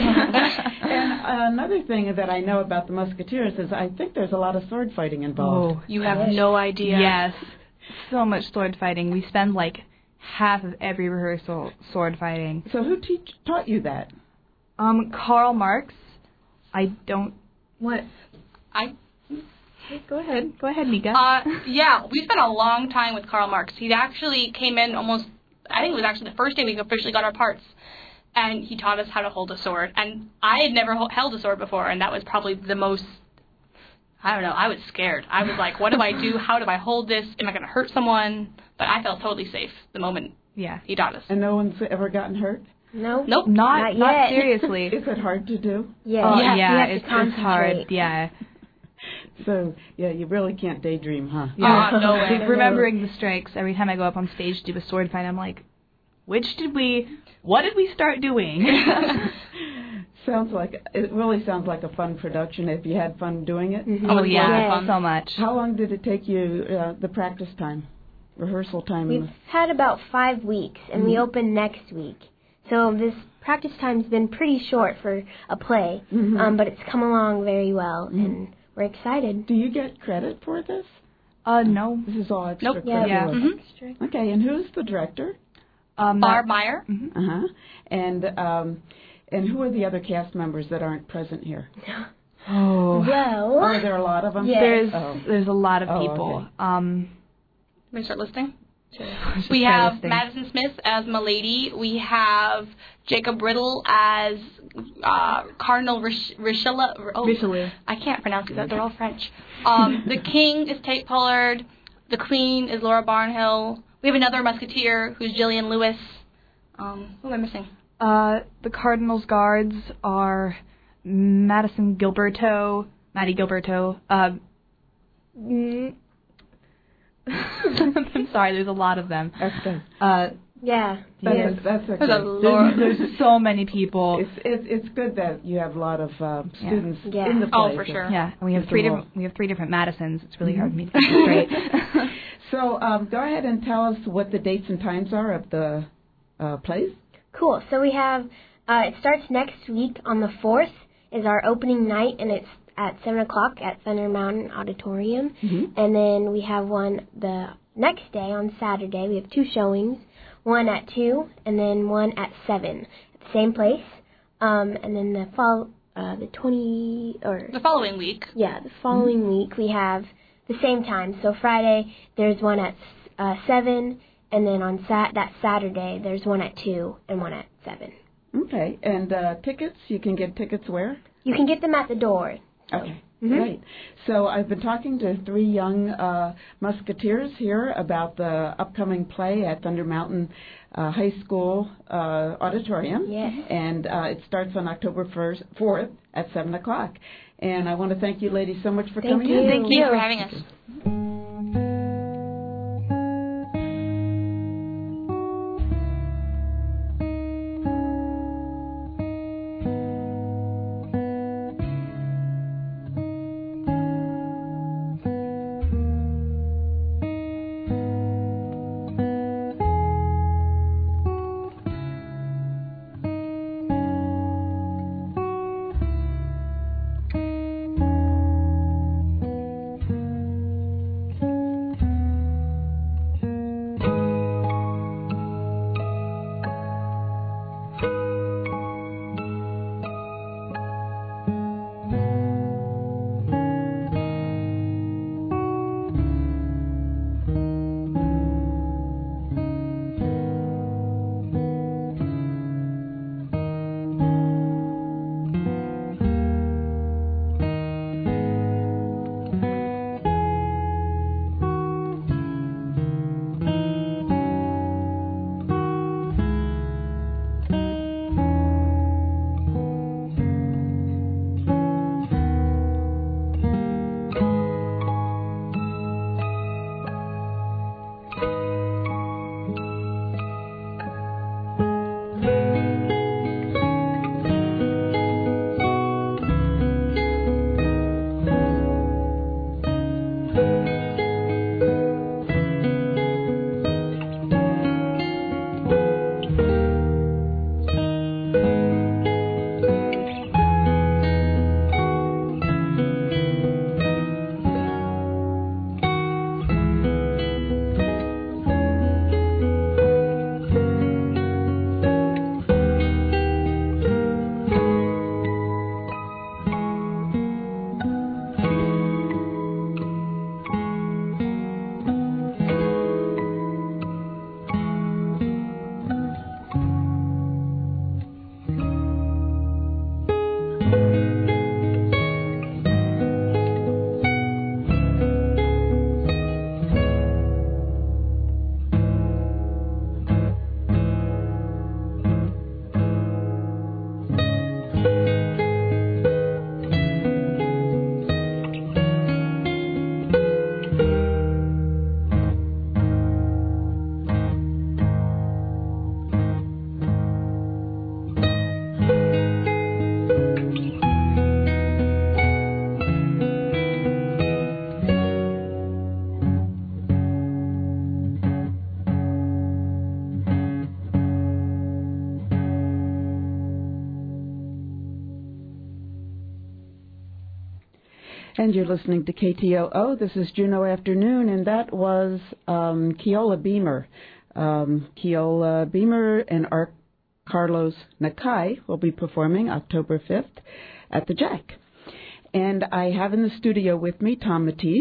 And another thing that I know about the Musketeers is I think there's a lot of sword fighting involved. Oh, you have yes. no idea. Yes, so much sword fighting. We spend like half of every rehearsal sword fighting. So who teach, taught you that? Um, Karl Marx. I don't... What? I... Go ahead. Go ahead, Nika. Uh, yeah, we spent a long time with Karl Marx. He actually came in almost... I think it was actually the first day we officially got our parts. And he taught us how to hold a sword. And I had never held a sword before, and that was probably the most... I don't know. I was scared. I was like, what do I do? How do I hold this? Am I going to hurt someone? But I felt totally safe the moment yeah. he taught us. And no one's ever gotten hurt? No. Nope. Not, not, not seriously. Is it hard to do? Yeah. Uh, yeah, yeah it's, it's hard. Yeah. So, yeah, you really can't daydream, huh? Yeah. Uh, no way. Like, remembering the strikes, every time I go up on stage to do a sword fight, I'm like, which did we, what did we start doing? Sounds like, it really sounds like a fun production if you had fun doing it. Mm-hmm. Oh, yeah, yes. so much. How long did it take you, uh, the practice time, rehearsal time? We've had about five weeks, and mm-hmm. we open next week. So this practice time's been pretty short for a play, mm-hmm. um, but it's come along very well, mm-hmm. and we're excited. Do you get credit for this? Uh, no. This is all extra nope. credit? Yeah. Mm-hmm. Okay, and who's the director? Um, Barb Meyer. Mm-hmm. Uh-huh. And, um, and who are the other cast members that aren't present here? Oh. Well. Are there a lot of them? Yes. There's, oh. there's a lot of oh, people. Okay. Um, Let me start listing. Sure. We have Madison Smith as Milady. We have Jacob Riddle as uh, Cardinal Rish- Richelieu. Oh, Richelieu. I can't pronounce that. They're all French. Um, the King is Tate Pollard. The Queen is Laura Barnhill. We have another Musketeer who's Gillian Lewis. Um, who am I missing? Uh, the Cardinals guards are Madison Gilberto, Maddie Gilberto. Uh, mm, I'm sorry, there's a lot of them. That's good. Uh, yeah. Yes, that's okay. There's, a there's, there's so many people. It's, it's it's good that you have a lot of uh, students yeah. Yeah. in the Oh, place. for sure. Yeah, and we have Get three them all. different we have three different Madisons. It's really Mm-hmm. hard for me to keep straight. So um, go ahead and tell us what the dates and times are of the uh, plays. Cool. So we have, uh, it starts next week on the fourth is our opening night, and it's at seven o'clock at Thunder Mountain Auditorium. Mm-hmm. And then we have one the next day on Saturday. We have two showings, one at two and then one at seven at the same place. Um, and then the fall, uh, the twenty or The following week. Yeah, the following mm-hmm. week we have the same time. So Friday there's one at uh, seven, and then on sat that Saturday there's one at two and one at seven. Okay, and uh, tickets, you can get tickets where? You can get them at the door. Okay, mm-hmm. great. So I've been talking to three young uh, Musketeers here about the upcoming play at Thunder Mountain uh, High School uh, Auditorium. Yes. And uh, it starts on October first, fourth at seven o'clock. And I want to thank you ladies so much for thank coming you. in. Thank you for having us. And you're listening to K T O O. This is Juneau Afternoon, and that was um, Keola Beamer. Um, Keola Beamer and Art Carlos Nakai will be performing October fifth at the Jack. And I have in the studio with me Tom Matisse.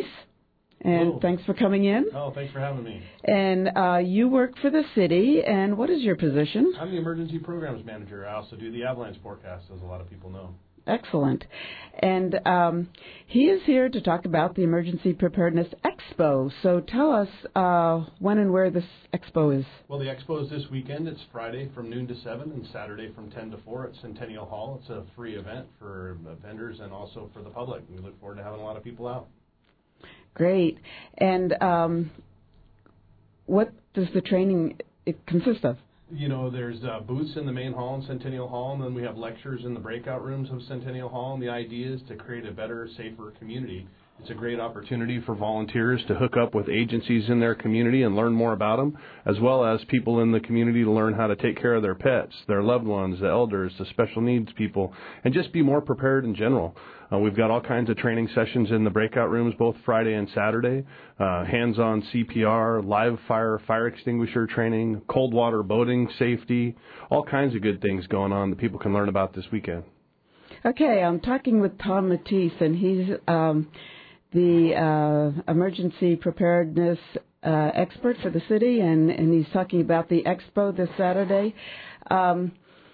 And Hello. Thanks for coming in. Oh, thanks for having me. And uh, you work for the city, and what is your position? I'm the emergency programs manager. I also do the avalanche forecast, as a lot of people know. Excellent. And um, he is here to talk about the Emergency Preparedness Expo. So tell us uh, when and where this expo is. Well, the expo is this weekend. It's Friday from noon to seven and Saturday from ten to four at Centennial Hall. It's a free event for vendors and also for the public. We look forward to having a lot of people out. Great. And um, what does the training it consist of? You know, there's uh, booths in the main hall in Centennial Hall, and then we have lectures in the breakout rooms of Centennial Hall, and the idea is to create a better, safer community. It's a great opportunity for volunteers to hook up with agencies in their community and learn more about them, as well as people in the community to learn how to take care of their pets, their loved ones, the elders, the special needs people, and just be more prepared in general. Uh, we've got all kinds of training sessions in the breakout rooms, both Friday and Saturday, uh, hands-on C P R, live fire, fire extinguisher training, cold water boating safety, all kinds of good things going on that people can learn about this weekend. Okay, I'm talking with Tom Matisse, and he's um, the uh, emergency preparedness uh, expert for the city, and, and he's talking about the expo this Saturday. Um,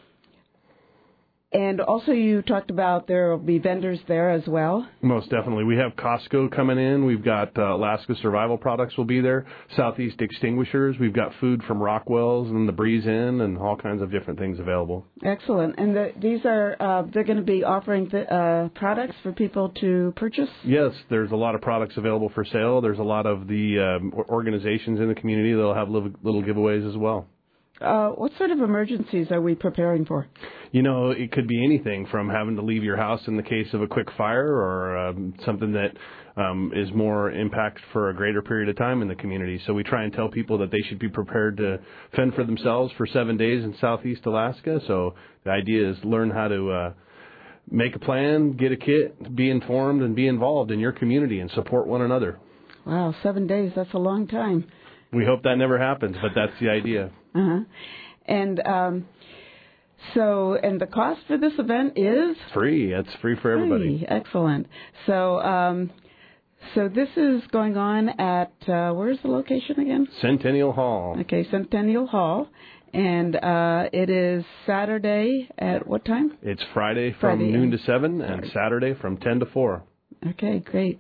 And also you talked about there will be vendors there as well. Most definitely. We have Costco coming in. We've got uh, Alaska Survival Products will be there. Southeast Extinguishers. We've got food from Rockwell's and the Breeze Inn and all kinds of different things available. Excellent. And the, these are, uh, they're going to be offering the, uh, products for people to purchase? Yes, there's a lot of products available for sale. There's a lot of the um, organizations in the community that will have little, little giveaways as well. Uh, what sort of emergencies are we preparing for? You know, it could be anything from having to leave your house in the case of a quick fire or um, something that um, is more impact for a greater period of time in the community. So we try and tell people that they should be prepared to fend for themselves for seven days in Southeast Alaska. So the idea is learn how to uh, make a plan, get a kit, be informed, and be involved in your community and support one another. Wow, seven days, that's a long time. We hope that never happens, but that's the idea. Uh-huh. And um, so, and the cost for this event is? Free. It's free for everybody. Free. Excellent. So, um, so this is going on at, uh, where's the location again? Centennial Hall. Okay, Centennial Hall. And uh, it is Saturday at what time? It's Friday from Friday noon to seven and Saturday from ten to four. Okay, great.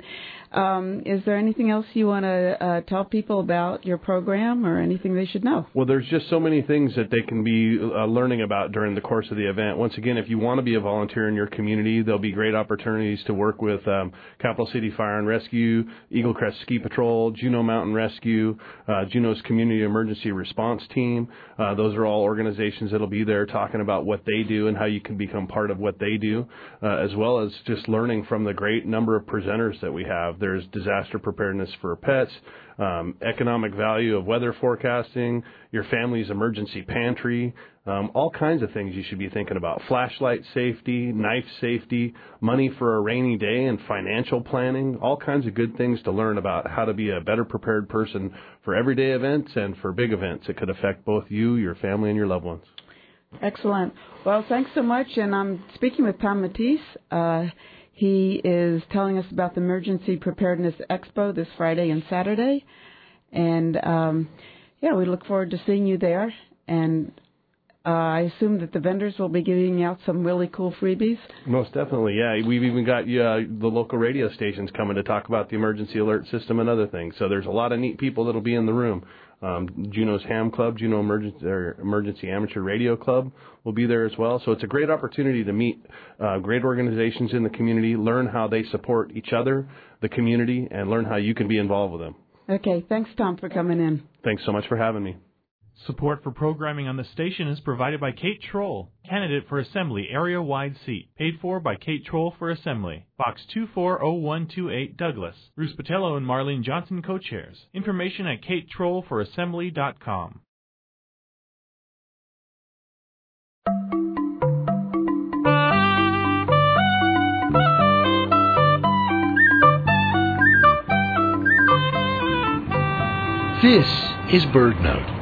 Um, is there anything else you want to uh, tell people about your program or anything they should know? Well, there's just so many things that they can be uh, learning about during the course of the event. Once again, if you want to be a volunteer in your community, there'll be great opportunities to work with um, Capital City Fire and Rescue, Eagle Crest Ski Patrol, Juneau Mountain Rescue, uh, Juneau's Community Emergency Response Team. Uh, those are all organizations that'll be there talking about what they do and how you can become part of what they do, uh, as well as just learning from the great number of presenters that we have. There's disaster preparedness for pets, um, economic value of weather forecasting, your family's emergency pantry, um, all kinds of things you should be thinking about. Flashlight safety, knife safety, money for a rainy day, and financial planning, all kinds of good things to learn about how to be a better prepared person for everyday events and for big events that could affect both you, your family, and your loved ones. Excellent. Well, thanks so much. And I'm speaking with Tom Matisse. Uh, He is telling us about the Emergency Preparedness Expo this Friday and Saturday. And, um, yeah, we look forward to seeing you there. And uh, I assume that the vendors will be giving out some really cool freebies. Most definitely, yeah. We've even got uh, the local radio stations coming to talk about the emergency alert system and other things. So there's a lot of neat people that will be in the room. Um, Juneau's Ham Club, Juneau Emergency, or Emergency Amateur Radio Club will be there as well. So it's a great opportunity to meet uh, great organizations in the community, learn how they support each other, the community, and learn how you can be involved with them. Okay, thanks, Tom, for coming in. Thanks so much for having me. Support for programming on the station is provided by Kate Troll, candidate for Assembly area-wide seat, paid for by Kate Troll for Assembly. Box two four zero one two eight, Douglas. Bruce Patello and Marlene Johnson co-chairs. Information at kate troll for assembly dot com. This is BirdNote.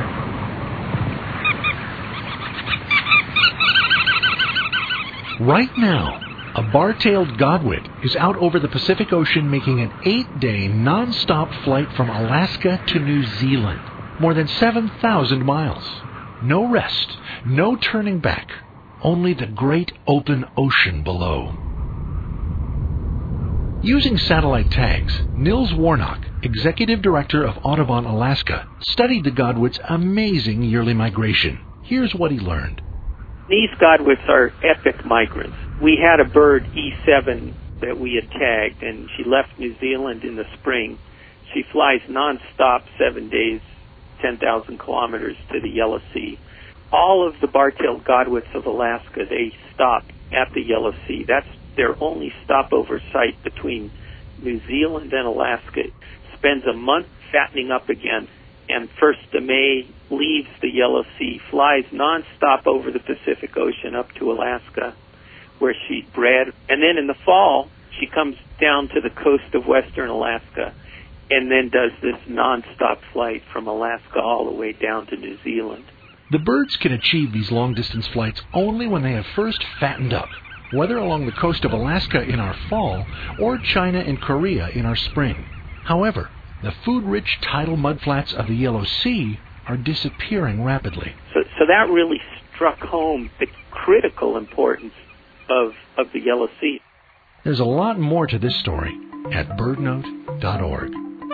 Right now, a bar-tailed godwit is out over the Pacific Ocean making an eight-day non-stop flight from Alaska to New Zealand. More than seven thousand miles. No rest, no turning back, only the great open ocean below. Using satellite tags, Nils Warnock, Executive Director of Audubon Alaska, studied the godwit's amazing yearly migration. Here's what he learned. These godwits are epic migrants. We had a bird, E seven, that we had tagged, and she left New Zealand in the spring. She flies nonstop seven days, ten thousand kilometers to the Yellow Sea. All of the bar-tailed godwits of Alaska, they stop at the Yellow Sea. That's their only stopover site between New Zealand and Alaska. Spends a month fattening up again, and first of May leaves the Yellow Sea, flies nonstop over the Pacific Ocean up to Alaska, where she bred. And then in the fall, she comes down to the coast of western Alaska, and then does this nonstop flight from Alaska all the way down to New Zealand. The birds can achieve these long-distance flights only when they have first fattened up, whether along the coast of Alaska in our fall or China and Korea in our spring. However, the food-rich tidal mudflats of the Yellow Sea are disappearing rapidly. So, so that really struck home the critical importance of, of the Yellow Sea. There's a lot more to this story at birdnote dot org.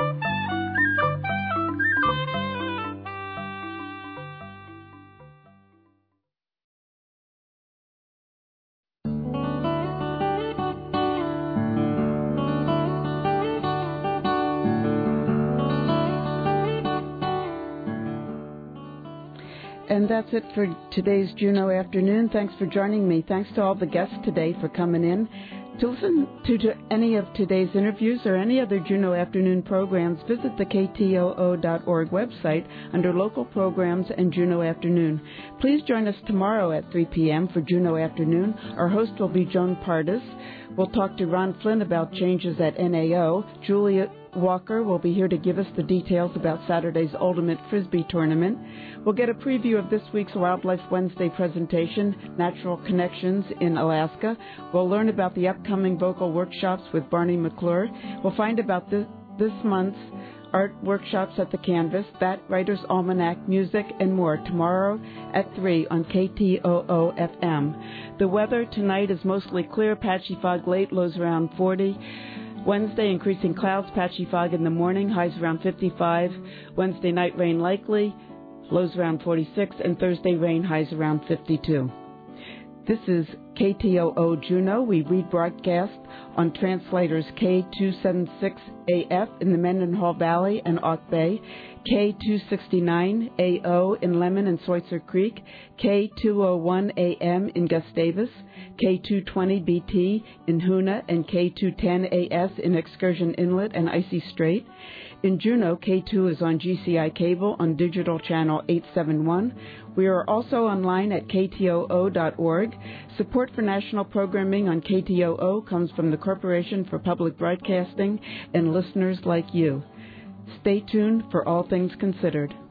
And that's it for today's Juneau Afternoon. Thanks for joining me. Thanks to all the guests today for coming in. To listen to, to any of today's interviews or any other Juneau Afternoon programs, visit the K T O O dot org website under Local Programs and Juneau Afternoon. Please join us tomorrow at three p.m. for Juneau Afternoon. Our host will be Joan Pardis. We'll talk to Ron Flynn about changes at N A O. Julia Walker will be here to give us the details about Saturday's Ultimate Frisbee Tournament. We'll get a preview of this week's Wildlife Wednesday presentation, Natural Connections in Alaska. We'll learn about the upcoming vocal workshops with Barney McClure. We'll find about this, this month's art workshops at the Canvas, That Writer's Almanac, music, and more tomorrow at three on K T O O F M. The weather tonight is mostly clear, patchy fog late, lows around forty. Wednesday, increasing clouds, patchy fog in the morning, highs around fifty-five. Wednesday night, rain likely, lows around forty-six. And Thursday, rain, highs around fifty-two. This is K T O O Juneau. We rebroadcast on translators K two seventy-six A F in the Mendenhall Valley and Auk Bay, K two sixty-nine A O in Lemon and Switzer Creek, K two oh one A M in Gustavus, K two twenty B T in Hoonah, and K two ten A S in Excursion Inlet and Icy Strait. In Juneau, K two is on G C I Cable on digital channel eight seventy-one. We are also online at K T O O dot org. Support for national programming on K T O O comes from the Corporation for Public Broadcasting and listeners like you. Stay tuned for All Things Considered.